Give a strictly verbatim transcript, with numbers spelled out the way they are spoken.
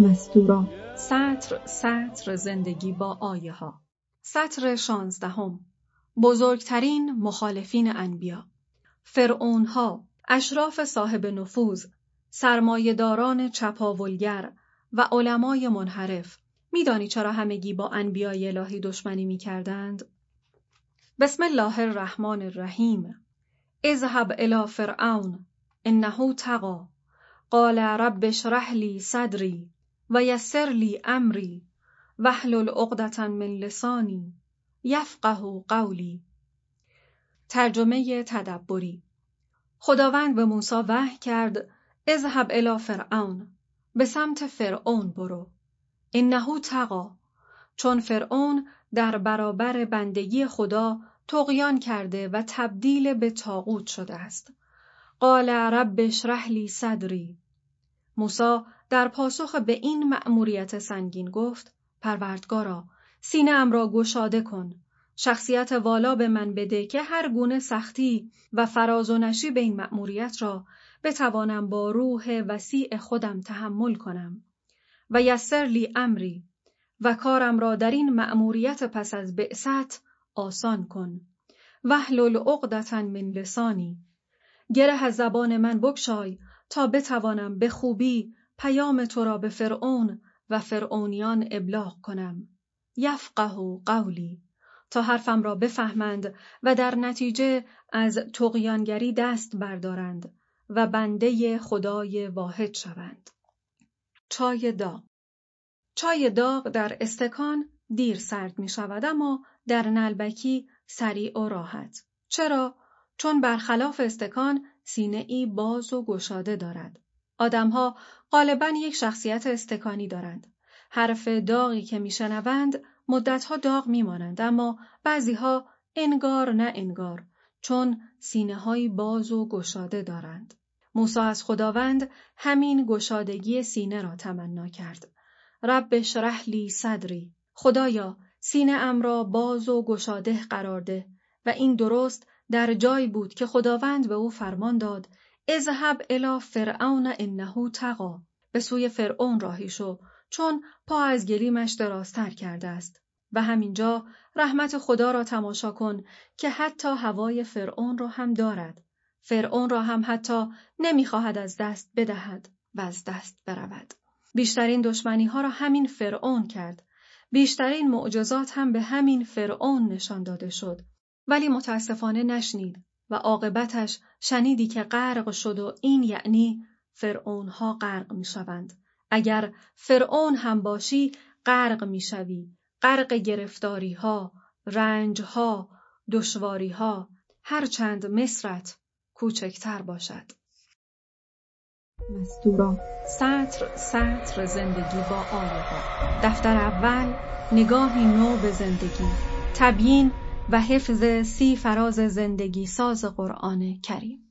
مستورا سطر سطر زندگی با آیه ها. سطر شانزدهم. بزرگترین مخالفین انبیا. فرعون ها، اشراف صاحب نفوذ، سرمایه‌داران چپاولگر و علمای منحرف. میدانی چرا همگی با انبیای الهی دشمنی می‌کردند؟ بسم الله الرحمن الرحیم. اذهب الی فرعون انه طغی قال رب اشرح لی صدری و یسر لی امری واحلل عقدة من لسانی یفقهوا قولی. ترجمه تدبری. خداوند به موسی وحی کرد اذهب الی فرعون، به سمت فرعون برو. انه طغی، چون فرعون در برابر بندگی خدا طغیان کرده و تبدیل به طاغوت شده است. قال رب اشرح لی صدری. موسی در پاسخ به این مأموریت سنگین گفت پروردگارا، سینه‌ام را گشاده کن، شخصیت والا به من بده که هر گونه سختی و فراز و نشیب این مأموریت را بتوانم با روح وسیع خودم تحمل کنم. و یسر لی امری، و کارم را در این مأموریت پس از بعثت آسان کن. واحلل عقدة من لسانی، گره از زبان من بگشای تا بتوانم به خوبی پیام تو را به فرعون و فرعونیان ابلاغ کنم. یفقهوا قولی، تا حرفم را بفهمند و در نتیجه از طغیانگری دست بردارند و بنده خدای واحد شوند. چای داغ. چای داغ در استکان دیر سرد می شود، اما در نلبکی سریع و راحت. چرا؟ چون برخلاف استکان سینه‌ای باز و گشاده دارد. آدم‌ها غالباً یک شخصیت استکانی دارند. حرف داغی که میشنوند مدت‌ها داغ میمانند، اما بعضی‌ها انگار نه انگار، چون سینه‌های باز و گشاده دارند. موسی از خداوند همین گشادگی سینه را تمنا کرد. رب اشرح لی صدری، خدایا سینه‌ام را باز و گشاده قرار ده. و این درست در جایی بود که خداوند به او فرمان داد اذهب الی فرعون انه طغی، به سوی فرعون راهی شو، چون پا از گلیمش درازتر کرده است. و همینجا رحمت خدا را تماشا کن که حتی هوای فرعون را هم دارد. فرعون را هم حتی نمیخواهد از دست بدهد و از دست برود. بیشترین دشمنی ها را همین فرعون کرد. بیشترین معجزات هم به همین فرعون نشان داده شد. ولی متاسفانه نشنید و عاقبتش شنیدی که غرق شد، و این یعنی فرعون ها غرق می شوند. اگر فرعون هم باشی غرق می شوی، غرق گرفتاری ها، رنج ها، دشواری ها، هرچند مصرت کوچکتر باشد. مستورا سطر سطر زندگی با آیه ها. دفتر اول، نگاهی نو به زندگی، تبیین و حفظ سی فراز زندگی ساز قرآن کریم.